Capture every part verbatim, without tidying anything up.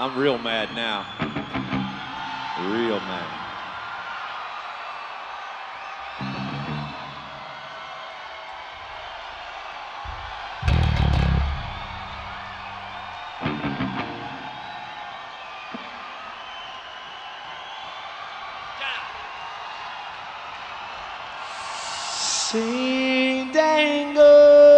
I'm real mad now. Real mad. Sing dangle.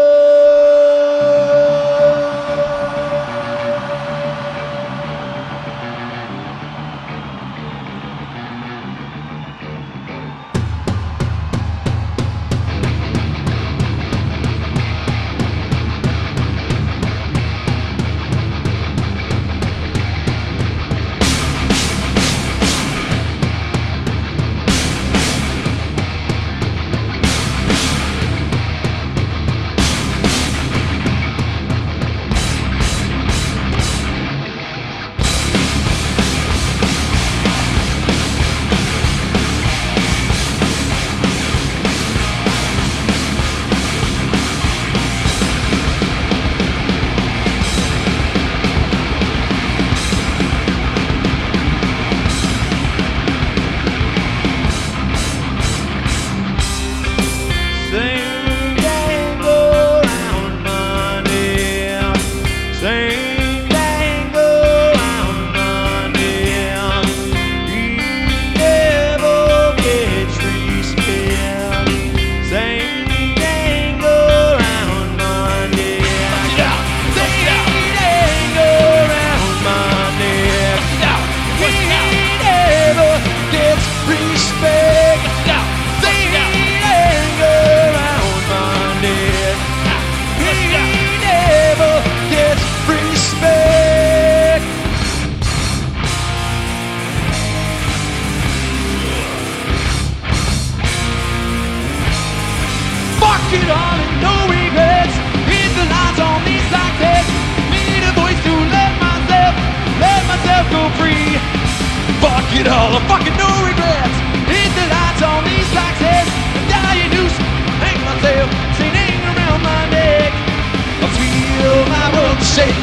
It all and no regrets. Hit the lights on these like this. Need a voice to let myself, let myself go free. Fuck it all, I'm fucking no regrets. Hit the lights on these like this. And die a noose, hang myself, sitting around my neck. I feel my world shake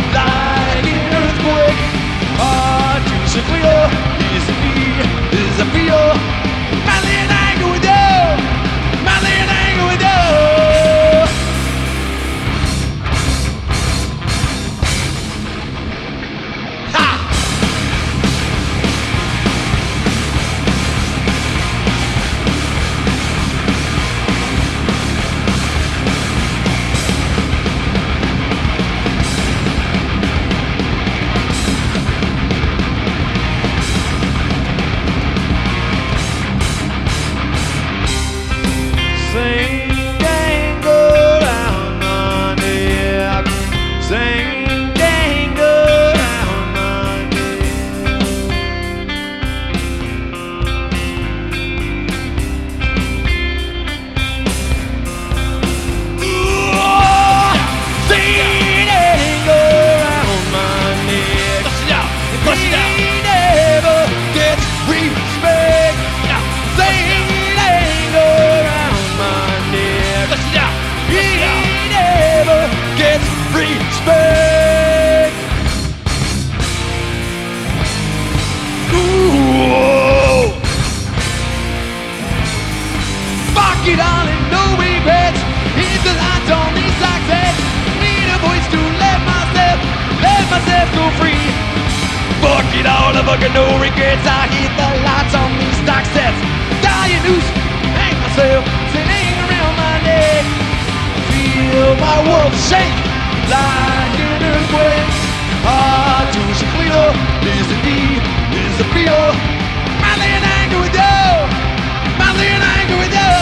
like an earthquake. Hard to see clear, is it me, is it feel? Madly in anger with you, madly in anger with you. It all and no regrets. Hit the lights on these like that. Need a voice to let myself, let myself go free. Fuck it all, I fucking no regrets. I hit the lights on these stock sets. Die a noose, hang myself, sitting around my neck. Feel my world shake like an earthquake. Hard to see clear, is it me, is it real? Madly in anger with you, madly in anger with you.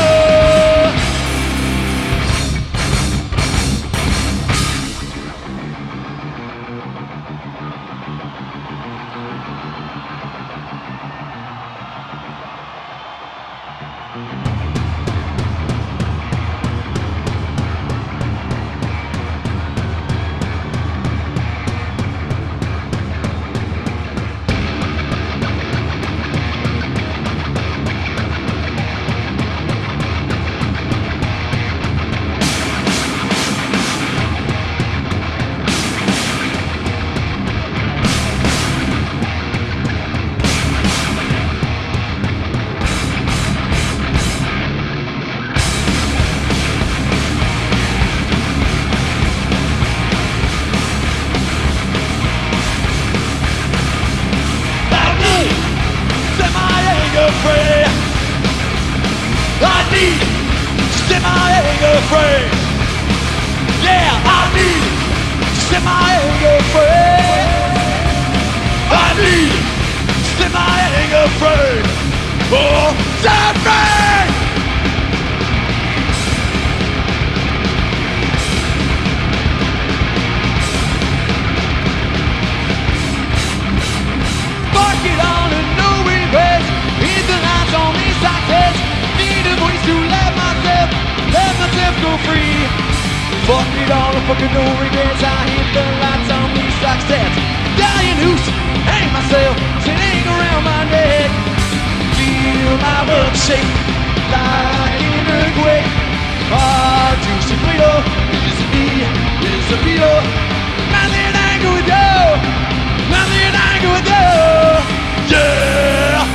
myself go free. Fuck it all, I fucking no regrets. I hit the lights on me like stats. Dying noose, hang myself, sitting around my neck. Feel my blood shake like an earthquake. Hard to Sabrina, is it me, is it Peter? Nothing anger with you, nothing anger with you, yeah!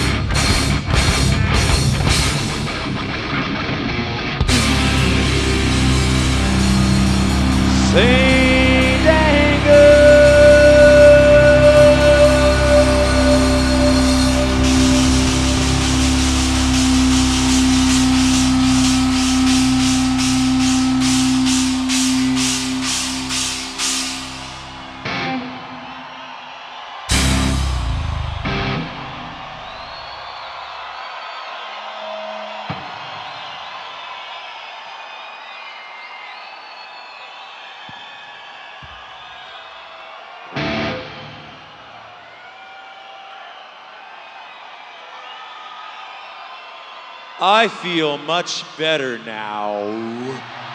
Saint Anger. I feel much better now.